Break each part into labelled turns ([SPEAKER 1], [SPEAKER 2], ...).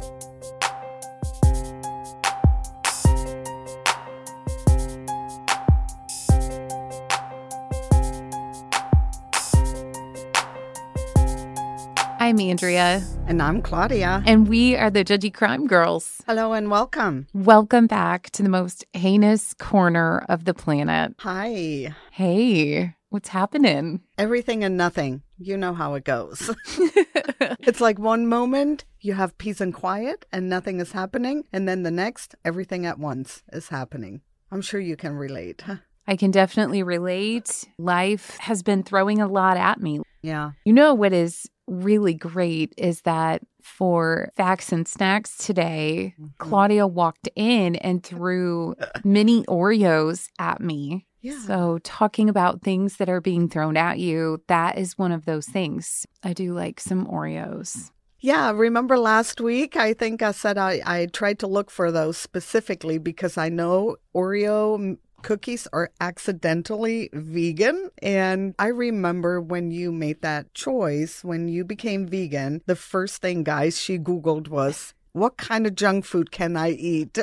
[SPEAKER 1] I'm Andrea.
[SPEAKER 2] And I'm Claudia.
[SPEAKER 1] And we are the Judgy Crime Girls.
[SPEAKER 2] Hello and welcome.
[SPEAKER 1] Welcome back to the most heinous corner of the planet.
[SPEAKER 2] Hi.
[SPEAKER 1] Hey, what's happening?
[SPEAKER 2] Everything and nothing. You know how it goes. It's like one moment you have peace and quiet and nothing is happening. And then the next, everything at once is happening. I'm sure you can relate.
[SPEAKER 1] I can definitely relate. Life has been throwing a lot at me.
[SPEAKER 2] Yeah.
[SPEAKER 1] You know what is really great is that for Facts and Snacks today, Claudia walked in and threw mini Oreos at me.
[SPEAKER 2] Yeah.
[SPEAKER 1] So talking about things that are being thrown at you, that is one of those things. I do like some Oreos.
[SPEAKER 2] Yeah, remember last week, I think I said I tried to look for those specifically because I know Oreo cookies are accidentally vegan. And I remember when you made that choice, when you became vegan, the first thing, guys, she Googled was, what kind of junk food can I eat?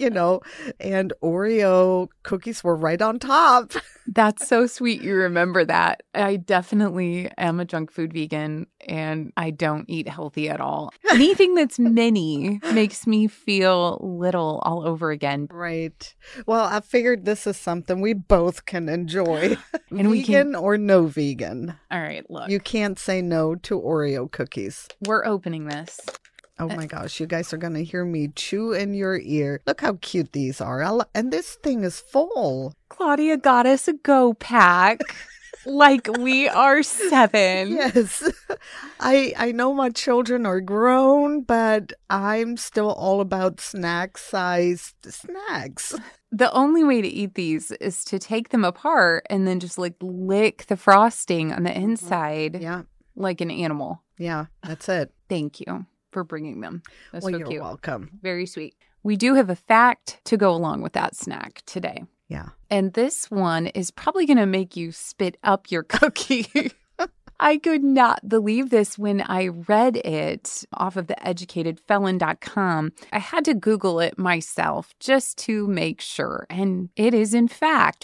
[SPEAKER 2] And Oreo cookies were right on top.
[SPEAKER 1] That's so sweet you remember that. I definitely am a junk food vegan and I don't eat healthy at all. Anything that's mini makes me feel little all over again.
[SPEAKER 2] Right. Well, I figured this is something we both can enjoy.
[SPEAKER 1] And
[SPEAKER 2] vegan or no vegan.
[SPEAKER 1] All right, look.
[SPEAKER 2] You can't say no to Oreo cookies.
[SPEAKER 1] We're opening this.
[SPEAKER 2] Oh my gosh, you guys are going to hear me chew in your ear. Look how cute these are. And this thing is full.
[SPEAKER 1] Claudia got us a go pack like we are 7.
[SPEAKER 2] Yes. I know my children are grown, but I'm still all about snack-sized snacks.
[SPEAKER 1] The only way to eat these is to take them apart and then just lick the frosting on the inside.
[SPEAKER 2] Yeah.
[SPEAKER 1] Like an animal.
[SPEAKER 2] Yeah, that's it.
[SPEAKER 1] Thank you for bringing them. That's so
[SPEAKER 2] you're
[SPEAKER 1] cute.
[SPEAKER 2] Welcome.
[SPEAKER 1] Very sweet. We do have a fact to go along with that snack today.
[SPEAKER 2] Yeah.
[SPEAKER 1] And this one is probably going to make you spit up your cookie. I could not believe this when I read it off of theeducatedfelon.com. I had to Google it myself just to make sure. And it is, in fact,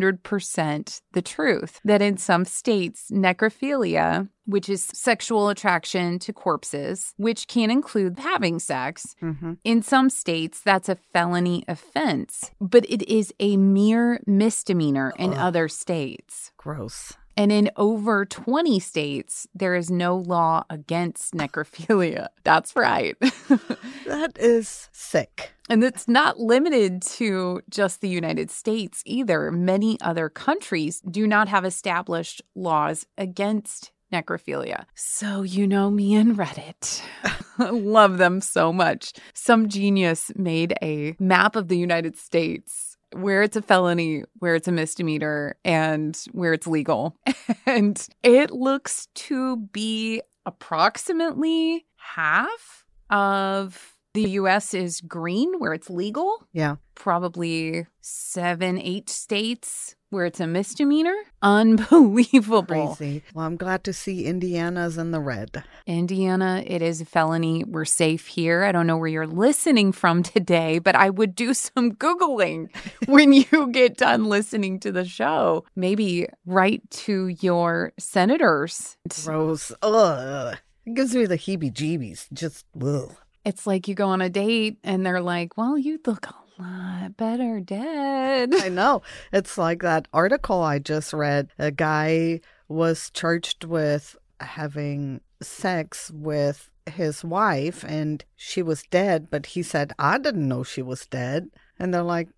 [SPEAKER 1] 100% the truth that in some states, necrophilia, which is sexual attraction to corpses, which can include having sex, in some states, that's a felony offense. But it is a mere misdemeanor in other states.
[SPEAKER 2] Gross.
[SPEAKER 1] And in over 20 states, there is no law against necrophilia. That's right.
[SPEAKER 2] That is sick.
[SPEAKER 1] And it's not limited to just the United States either. Many other countries do not have established laws against necrophilia. So you know me and Reddit. Love them so much. Some genius made a map of the United States where it's a felony, where it's a misdemeanor, and where it's legal. And it looks to be approximately half of the U.S. is green, where it's legal.
[SPEAKER 2] Yeah.
[SPEAKER 1] Probably 7-8 states where it's a misdemeanor. Unbelievable.
[SPEAKER 2] Crazy. Well, I'm glad to see Indiana's in the red.
[SPEAKER 1] Indiana, it is a felony. We're safe here. I don't know where you're listening from today, but I would do some Googling when you get done listening to the show. Maybe write to your senators.
[SPEAKER 2] Gross. Ugh. It gives me the heebie-jeebies. Just, ugh.
[SPEAKER 1] It's like you go on a date and they're like, well, you look a lot better dead.
[SPEAKER 2] I know. It's like that article I just read. A guy was charged with having sex with his wife and she was dead, but he said, I didn't know she was dead. And they're like,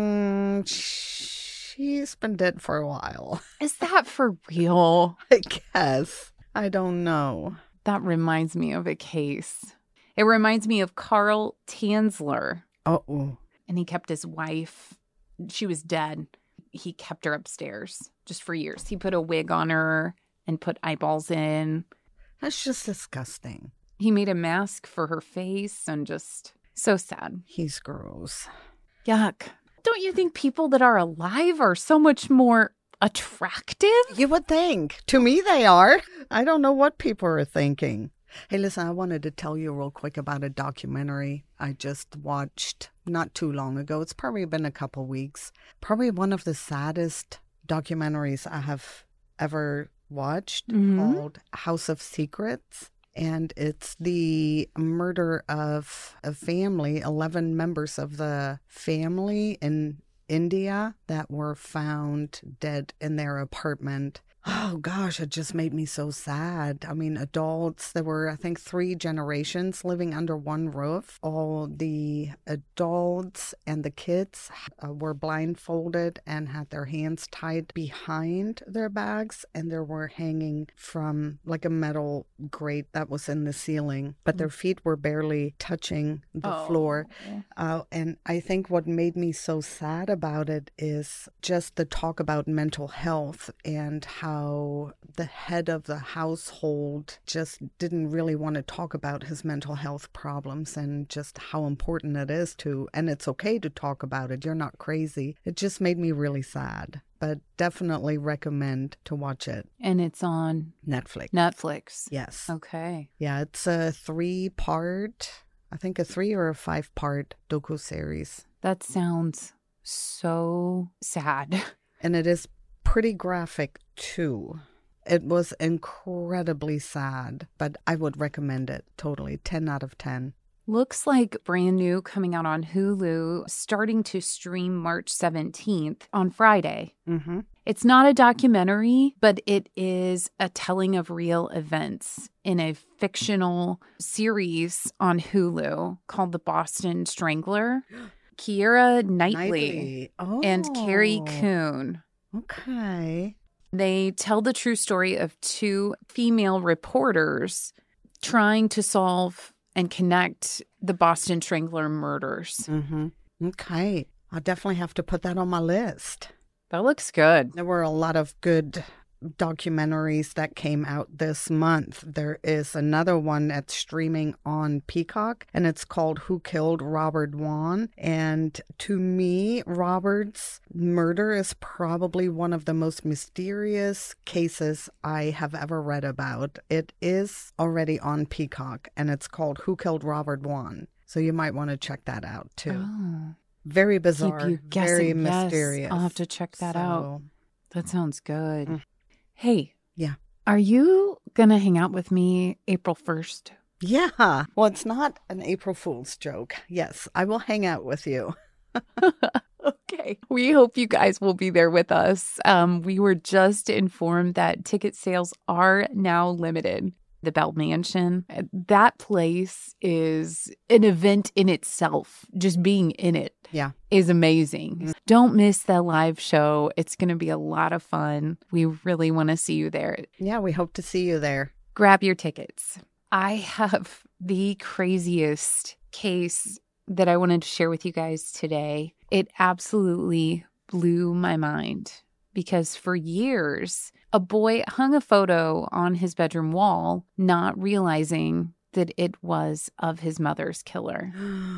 [SPEAKER 2] she's been dead for a while.
[SPEAKER 1] Is that for real?
[SPEAKER 2] I guess. I don't know.
[SPEAKER 1] That reminds me of a case. It reminds me of Carl Tanzler.
[SPEAKER 2] Oh.
[SPEAKER 1] And he kept his wife. She was dead. He kept her upstairs just for years. He put a wig on her and put eyeballs in.
[SPEAKER 2] That's just disgusting.
[SPEAKER 1] He made a mask for her face and just so sad.
[SPEAKER 2] He's gross.
[SPEAKER 1] Yuck. Don't you think people that are alive are so much more attractive?
[SPEAKER 2] You would think. To me, they are. I don't know what people are thinking. Hey, listen, I wanted to tell you real quick about a documentary I just watched not too long ago. It's probably been a couple weeks. Probably one of the saddest documentaries I have ever watched, called House of Secrets. And it's the murder of a family, 11 members of the family in India that were found dead in their apartment. Oh gosh, it just made me so sad. I mean, adults, there were, I think, 3 generations living under one roof. All the adults and the kids were blindfolded and had their hands tied behind their bags, and they were hanging from like a metal grate that was in the ceiling, but their feet were barely touching the floor. And I think what made me so sad about it is just the talk about mental health and how the head of the household just didn't really want to talk about his mental health problems and just how important it is to, and it's okay to talk about it. You're not crazy. It just made me really sad, but definitely recommend to watch it.
[SPEAKER 1] And it's on
[SPEAKER 2] Netflix. Yes.
[SPEAKER 1] Okay.
[SPEAKER 2] Yeah, it's a 3-part, I think a 3 or a 5-part docuseries.
[SPEAKER 1] That sounds so sad.
[SPEAKER 2] And it is pretty graphic too. It was incredibly sad, but I would recommend it totally. 10 out of 10.
[SPEAKER 1] Looks like brand new, coming out on Hulu, starting to stream March 17th on Friday. It's not a documentary, but it is a telling of real events in a fictional series on Hulu called The Boston Strangler. Keira Knightley. And Carrie Coon.
[SPEAKER 2] Okay.
[SPEAKER 1] They tell the true story of 2 female reporters trying to solve and connect the Boston Strangler murders.
[SPEAKER 2] Okay. I'll definitely have to put that on my list.
[SPEAKER 1] That looks good.
[SPEAKER 2] There were a lot of good documentaries that came out this month. There is another one that's streaming on Peacock, and it's called Who Killed Robert Vaughn. And to me, Robert's murder is probably one of the most mysterious cases I have ever read about. It is already on Peacock, and it's called Who Killed Robert Vaughn. So you might want to check that out too. Very bizarre,
[SPEAKER 1] Keep you guessing.
[SPEAKER 2] very mysterious.
[SPEAKER 1] Yes, I'll have to check that out. That sounds good. Hey.
[SPEAKER 2] Yeah.
[SPEAKER 1] Are you going to hang out with me April 1st?
[SPEAKER 2] Yeah. Well, it's not an April Fool's joke. Yes, I will hang out with you.
[SPEAKER 1] Okay. We hope you guys will be there with us. We were just informed that ticket sales are now limited. The Bell Mansion, that place is an event in itself. Just being in it is amazing. Don't miss the live show. It's going to be a lot of fun. We really want to see you there.
[SPEAKER 2] Yeah, we hope to see you there.
[SPEAKER 1] Grab your tickets. I have the craziest case that I wanted to share with you guys today. It absolutely blew my mind because for years, a boy hung a photo on his bedroom wall, not realizing that it was of his mother's killer.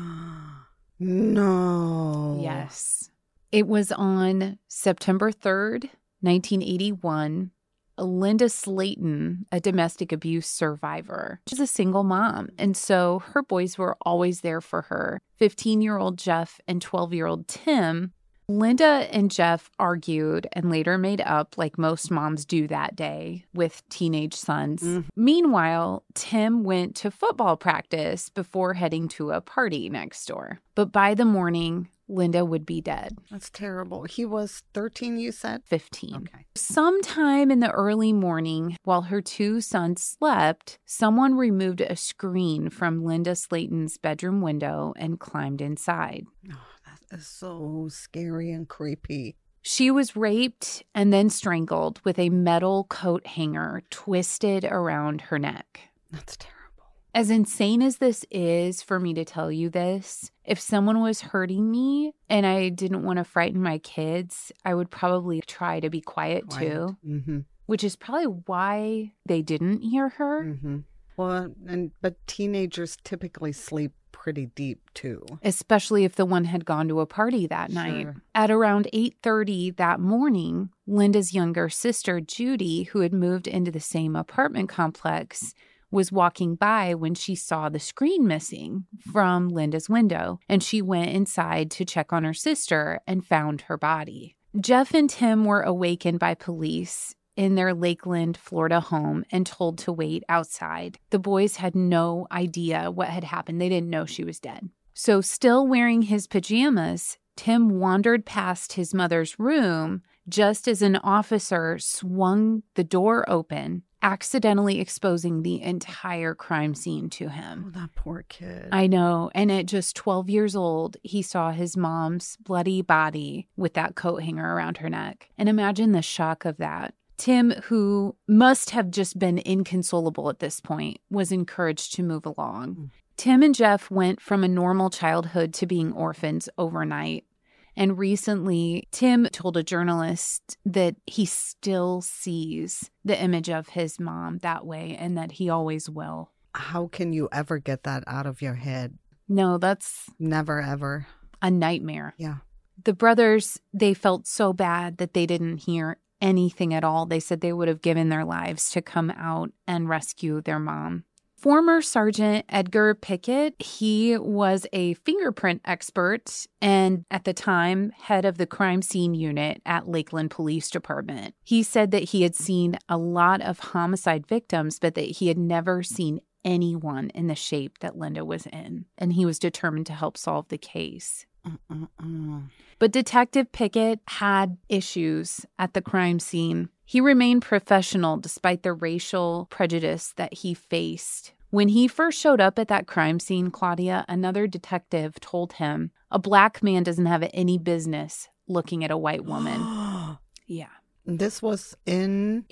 [SPEAKER 2] No.
[SPEAKER 1] Yes. It was on September 3rd, 1981. Linda Slayton, a domestic abuse survivor. She's a single mom, and so her boys were always there for her. 15-year-old Jeff and 12-year-old Tim. Linda and Jeff argued and later made up like most moms do that day with teenage sons. Meanwhile, Tim went to football practice before heading to a party next door. But by the morning, Linda would be dead.
[SPEAKER 2] That's terrible. He was 13, you said?
[SPEAKER 1] 15.
[SPEAKER 2] Okay.
[SPEAKER 1] Sometime in the early morning, while her 2 sons slept, someone removed a screen from Linda Slayton's bedroom window and climbed inside.
[SPEAKER 2] Oh, that is so scary and creepy.
[SPEAKER 1] She was raped and then strangled with a metal coat hanger twisted around her neck.
[SPEAKER 2] That's terrible.
[SPEAKER 1] As insane as this is for me to tell you this, if someone was hurting me and I didn't want to frighten my kids, I would probably try to be quiet. too, which is probably why they didn't hear her.
[SPEAKER 2] Well, but teenagers typically sleep pretty deep too.
[SPEAKER 1] Especially if the one had gone to a party that night. At around 8:30 that morning, Linda's younger sister, Judy, who had moved into the same apartment complex, was walking by when she saw the screen missing from Linda's window, and she went inside to check on her sister and found her body. Jeff and Tim were awakened by police in their Lakeland, Florida home and told to wait outside. The boys had no idea what had happened. They didn't know she was dead. So still wearing his pajamas, Tim wandered past his mother's room just as an officer swung the door open, accidentally exposing the entire crime scene to him.
[SPEAKER 2] Oh, that poor kid.
[SPEAKER 1] I know. And at just 12 years old, he saw his mom's bloody body with that coat hanger around her neck. And imagine the shock of that. Tim, who must have just been inconsolable at this point, was encouraged to move along. Tim and Jeff went from a normal childhood to being orphans overnight. And recently, Tim told a journalist that he still sees the image of his mom that way and that he always will.
[SPEAKER 2] How can you ever get that out of your head?
[SPEAKER 1] No, that's
[SPEAKER 2] Never, ever.
[SPEAKER 1] a nightmare.
[SPEAKER 2] Yeah.
[SPEAKER 1] The brothers, they felt so bad that they didn't hear anything at all. They said they would have given their lives to come out and rescue their mom. Former Sergeant Edgar Pickett, he was a fingerprint expert and at the time head of the crime scene unit at Lakeland Police Department. He said that he had seen a lot of homicide victims, but that he had never seen anyone in the shape that Linda was in, and he was determined to help solve the case. But Detective Pickett had issues at the crime scene. He remained professional despite the racial prejudice that he faced. When he first showed up at that crime scene, Claudia, another detective told him, a black man doesn't have any business looking at a white woman. Yeah.
[SPEAKER 2] This was in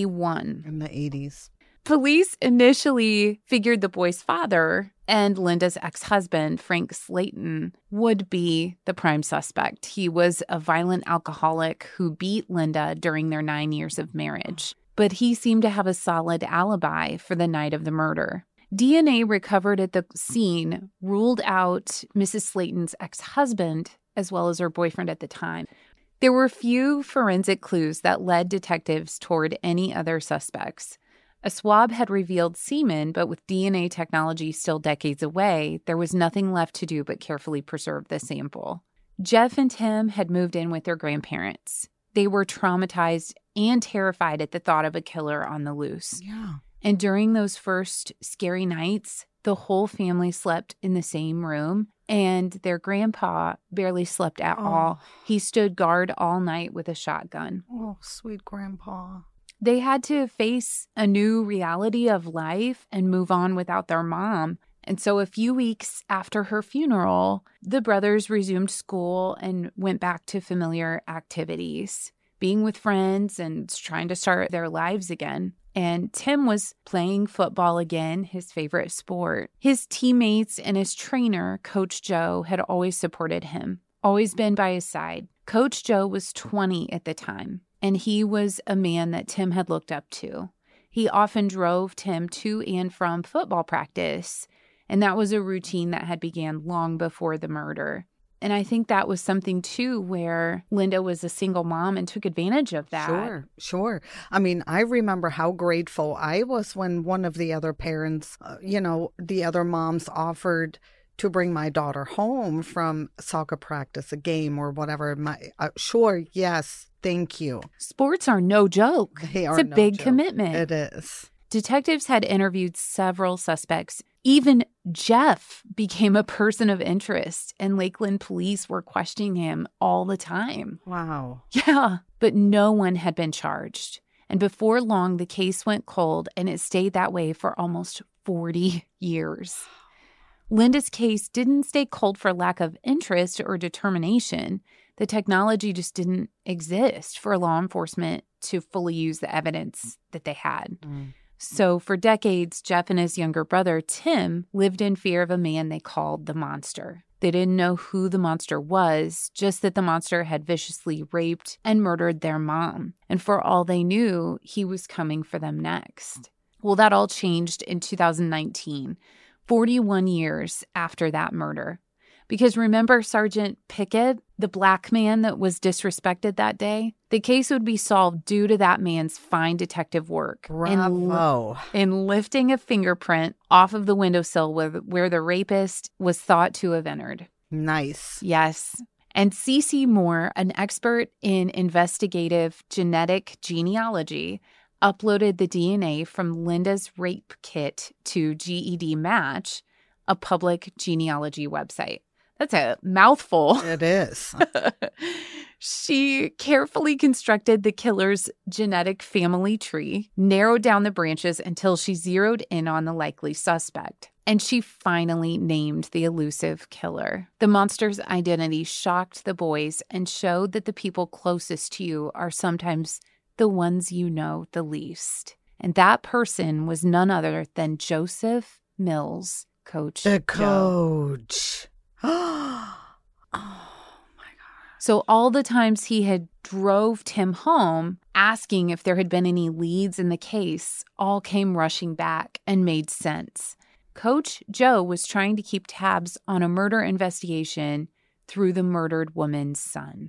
[SPEAKER 1] 81.
[SPEAKER 2] the 80s.
[SPEAKER 1] Police initially figured the boy's father and Linda's ex-husband, Frank Slayton, would be the prime suspect. He was a violent alcoholic who beat Linda during their 9 years of marriage. But he seemed to have a solid alibi for the night of the murder. DNA recovered at the scene ruled out Mrs. Slayton's ex-husband as well as her boyfriend at the time. There were few forensic clues that led detectives toward any other suspects. A swab had revealed semen, but with DNA technology still decades away, there was nothing left to do but carefully preserve the sample. Jeff and Tim had moved in with their grandparents. They were traumatized and terrified at the thought of a killer on the loose.
[SPEAKER 2] Yeah.
[SPEAKER 1] And during those first scary nights, the whole family slept in the same room, and their grandpa barely slept at all. He stood guard all night with a shotgun.
[SPEAKER 2] Oh, sweet grandpa.
[SPEAKER 1] They had to face a new reality of life and move on without their mom. And so a few weeks after her funeral, the brothers resumed school and went back to familiar activities, being with friends and trying to start their lives again. And Tim was playing football again, his favorite sport. His teammates and his trainer, Coach Joe, had always supported him, always been by his side. Coach Joe was 20 at the time, and he was a man that Tim had looked up to. He often drove Tim to and from football practice, and that was a routine that had began long before the murder. And I think that was something, too, where Linda was a single mom and took advantage of that.
[SPEAKER 2] Sure. I mean, I remember how grateful I was when one of the other parents, the other moms offered to bring my daughter home from soccer practice, a game or whatever. Sure, yes, thank you.
[SPEAKER 1] Sports are no joke.
[SPEAKER 2] They are
[SPEAKER 1] It's a
[SPEAKER 2] no
[SPEAKER 1] big
[SPEAKER 2] joke.
[SPEAKER 1] commitment.
[SPEAKER 2] It is.
[SPEAKER 1] Detectives had interviewed several suspects. Even Jeff became a person of interest, and Lakeland police were questioning him all the time.
[SPEAKER 2] Wow.
[SPEAKER 1] Yeah, but no one had been charged. And before long, the case went cold, and it stayed that way for almost 40 years. Linda's case didn't stay cold for lack of interest or determination. The technology just didn't exist for law enforcement to fully use the evidence that they had. So for decades, Jeff and his younger brother, Tim, lived in fear of a man they called the Monster. They didn't know who the monster was, just that the monster had viciously raped and murdered their mom. And for all they knew, he was coming for them next. Well, that all changed in 2019, 41 years after that murder. Because remember Sergeant Pickett, the black man that was disrespected that day? The case would be solved due to that man's fine detective work.
[SPEAKER 2] Bravo.
[SPEAKER 1] In lifting a fingerprint off of the windowsill where the rapist was thought to have entered.
[SPEAKER 2] Nice.
[SPEAKER 1] Yes. And Cece Moore, an expert in investigative genetic genealogy, uploaded the DNA from Linda's rape kit to GED Match, a public genealogy website. That's a mouthful.
[SPEAKER 2] It is.
[SPEAKER 1] She carefully constructed the killer's genetic family tree, narrowed down the branches until she zeroed in on the likely suspect. And she finally named the elusive killer. The monster's identity shocked the boys and showed that the people closest to you are sometimes the ones you know the least. And that person was none other than Joseph Mills, Coach
[SPEAKER 2] The
[SPEAKER 1] Joe.
[SPEAKER 2] coach. Oh, my God.
[SPEAKER 1] So all the times he had drove Tim home, asking if there had been any leads in the case, all came rushing back and made sense. Coach Joe was trying to keep tabs on a murder investigation through the murdered woman's son.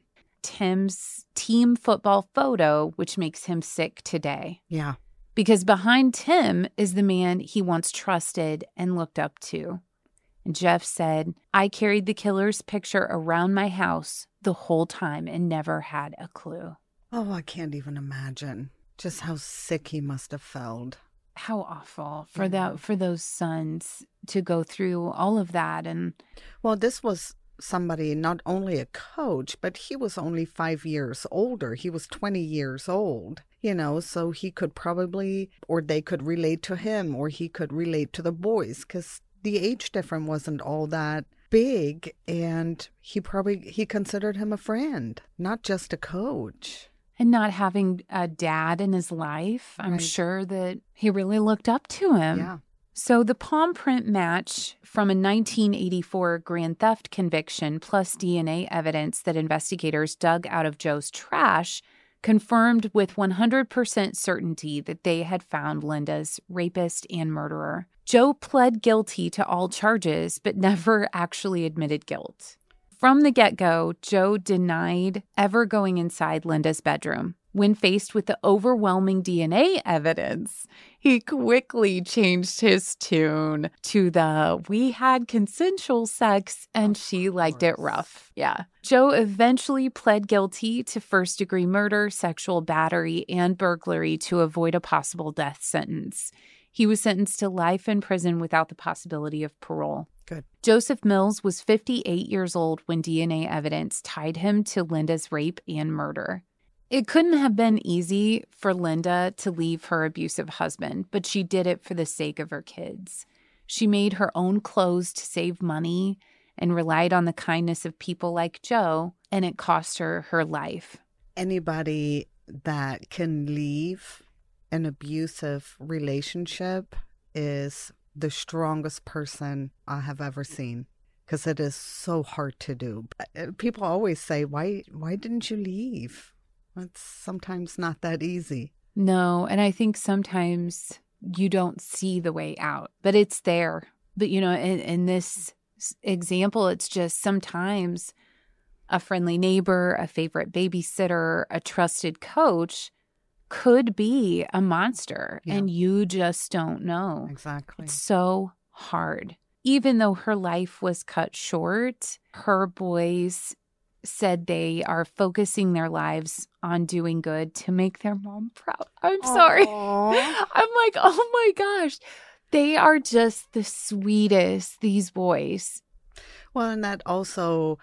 [SPEAKER 1] Tim's team football photo, which makes him sick today.
[SPEAKER 2] Yeah.
[SPEAKER 1] Because behind Tim is the man he once trusted and looked up to. And Jeff said, I carried the killer's picture around my house the whole time and never had a clue.
[SPEAKER 2] Oh, I can't even imagine just how sick he must have felt.
[SPEAKER 1] How awful for those sons to go through all of that. And
[SPEAKER 2] well, this was somebody, not only a coach, but he was only 5 years older. He was 20 years old, so he could probably, or they could relate to him, or he could relate to the boys, because the age difference wasn't all that big, and he considered him a friend, not just a coach.
[SPEAKER 1] And not having a dad in his life, I'm
[SPEAKER 2] Right.
[SPEAKER 1] sure that he really looked up to him.
[SPEAKER 2] Yeah.
[SPEAKER 1] So the palm print match from a 1984 grand theft conviction plus DNA evidence that investigators dug out of Joe's trash confirmed with 100% certainty that they had found Linda's rapist and murderer. Joe pled guilty to all charges, but never actually admitted guilt. From the get-go, Joe denied ever going inside Linda's bedroom. When faced with the overwhelming DNA evidence, he quickly changed his tune to the "we had consensual sex and she liked it rough." Yeah. Joe eventually pled guilty to first-degree murder, sexual battery, and burglary to avoid a possible death sentence. He was sentenced to life in prison without the possibility of parole.
[SPEAKER 2] Good.
[SPEAKER 1] Joseph Mills was 58 years old when DNA evidence tied him to Linda's rape and murder. It couldn't have been easy for Linda to leave her abusive husband, but she did it for the sake of her kids. She made her own clothes to save money and relied on the kindness of people like Joe, and it cost her her life.
[SPEAKER 2] Anybody that can leave an abusive relationship is the strongest person I have ever seen, because it is so hard to do. People always say, why didn't you leave? It's sometimes not that easy.
[SPEAKER 1] No, and I think sometimes you don't see the way out, but it's there. But, in this example, it's just sometimes a friendly neighbor, a favorite babysitter, a trusted coach could be a monster, and you just don't know.
[SPEAKER 2] Exactly.
[SPEAKER 1] It's so hard. Even though her life was cut short, her boys said they are focusing their lives on doing good to make their mom proud. I'm sorry.
[SPEAKER 2] Aww.
[SPEAKER 1] I'm like, oh my gosh. They are just the sweetest, these boys.
[SPEAKER 2] Well, and that also,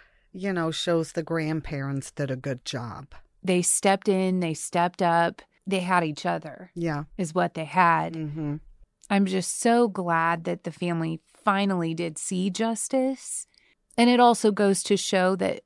[SPEAKER 2] shows the grandparents did a good job.
[SPEAKER 1] They stepped in, they stepped up. They had each other.
[SPEAKER 2] Yeah.
[SPEAKER 1] Is what they had.
[SPEAKER 2] Mm-hmm.
[SPEAKER 1] I'm just so glad that the family finally did see justice. And it also goes to show that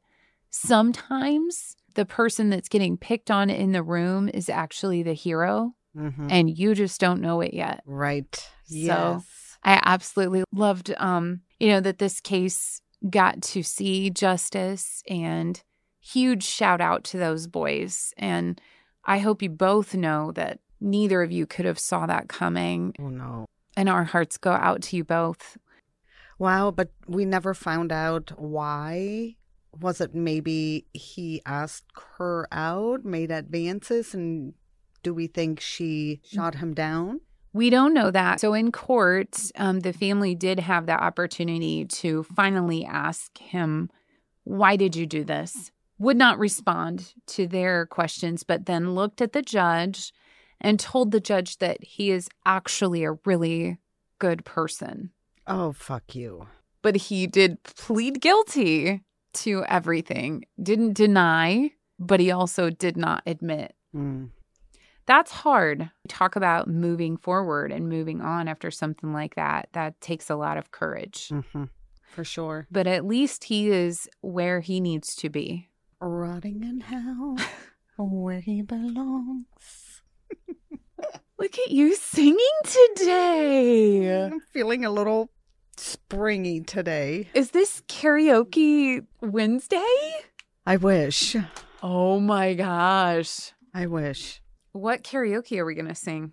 [SPEAKER 1] sometimes the person that's getting picked on in the room is actually the hero, and you just don't know it yet.
[SPEAKER 2] Right.
[SPEAKER 1] So
[SPEAKER 2] Yes.
[SPEAKER 1] I absolutely loved, that this case got to see justice, and huge shout out to those boys. And I hope you both know that neither of you could have saw that coming.
[SPEAKER 2] Oh, no.
[SPEAKER 1] And our hearts go out to you both.
[SPEAKER 2] Wow, but we never found out why. Was it maybe he asked her out, made advances, and do we think she shot him down?
[SPEAKER 1] We don't know that. So in court, the family did have the opportunity to finally ask him, why did you do this? Would not respond to their questions, but then looked at the judge and told the judge that he is actually a really good person.
[SPEAKER 2] Oh, fuck you.
[SPEAKER 1] But he did plead guilty to everything. Didn't deny, but he also did not admit. That's hard. Talk about moving forward and moving on after something like that. That takes a lot of courage.
[SPEAKER 2] Mm-hmm. For sure.
[SPEAKER 1] But at least he is where he needs to be.
[SPEAKER 2] Rotting in hell, where he belongs.
[SPEAKER 1] Look at you singing today.
[SPEAKER 2] I'm feeling a little springy today.
[SPEAKER 1] Is this karaoke Wednesday?
[SPEAKER 2] I wish.
[SPEAKER 1] Oh my gosh.
[SPEAKER 2] I wish.
[SPEAKER 1] What karaoke are we going to sing?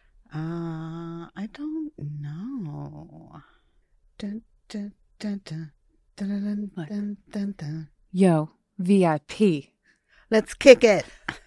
[SPEAKER 2] I don't know. Dun, dun, dun, dun, dun, dun, dun, dun, dun.
[SPEAKER 1] Yo, VIP.
[SPEAKER 2] Let's kick it.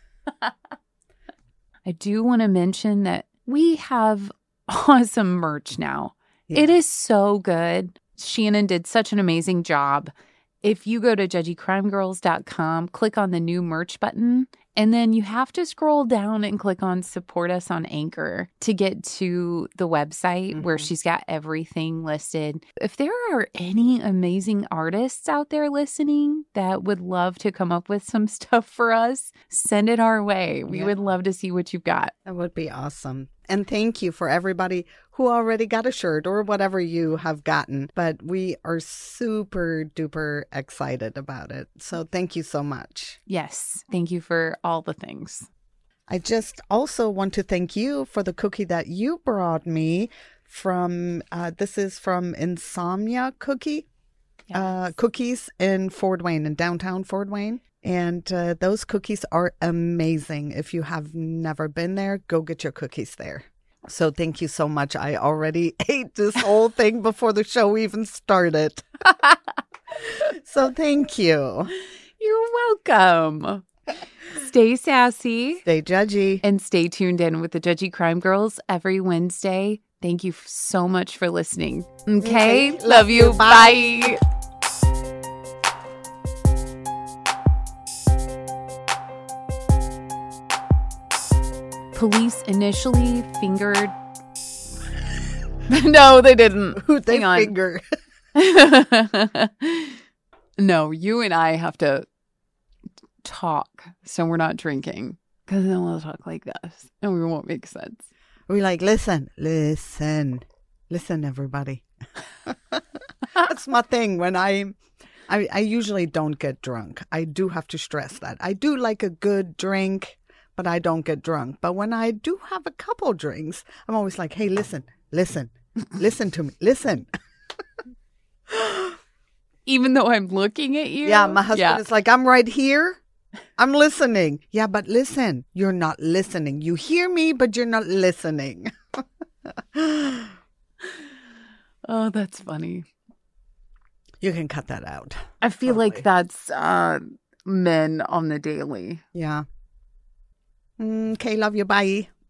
[SPEAKER 1] I do want to mention that we have awesome merch now.
[SPEAKER 2] Yeah.
[SPEAKER 1] It is so good. Shannon did such an amazing job. If you go to judgycrimegirls.com, click on the new merch button, and then you have to scroll down and click on support us on Anchor to get to the website where she's got everything listed. If there are any amazing artists out there listening that would love to come up with some stuff for us, send it our way. We would love to see what you've got.
[SPEAKER 2] That would be awesome. And thank you for everybody who already got a shirt or whatever you have gotten. But we are super duper excited about it. So thank you so much.
[SPEAKER 1] Yes. Thank you for all the things.
[SPEAKER 2] I just also want to thank you for the cookie that you brought me from, this is from Insomnia Cookie, Cookies in Fort Wayne, in downtown Fort Wayne. And those cookies are amazing. If you have never been there, go get your cookies there. So thank you so much. I already ate this whole thing before the show even started. So thank you.
[SPEAKER 1] You're welcome. Stay sassy.
[SPEAKER 2] Stay judgy.
[SPEAKER 1] And stay tuned in with the Judgy Crime Girls every Wednesday. Thank you so much for listening. Okay? Love you. Bye. Police initially fingered... No, they didn't.
[SPEAKER 2] Who'd they finger?
[SPEAKER 1] No, you and I have to talk so we're not drinking, because then we'll talk like this and we won't make sense.
[SPEAKER 2] We're like, listen, everybody. That's my thing. When I usually don't get drunk. I do have to stress that. I do like a good drink, but I don't get drunk. But when I do have a couple drinks, I'm always like, hey, listen to me, listen.
[SPEAKER 1] Even though I'm looking at you?
[SPEAKER 2] Yeah, my husband is like, I'm right here. I'm listening. Yeah, but listen, you're not listening. You hear me, but you're not listening.
[SPEAKER 1] Oh, that's funny.
[SPEAKER 2] You can cut that out.
[SPEAKER 1] I feel like that's men on the daily.
[SPEAKER 2] Yeah. Okay, love you. Bye.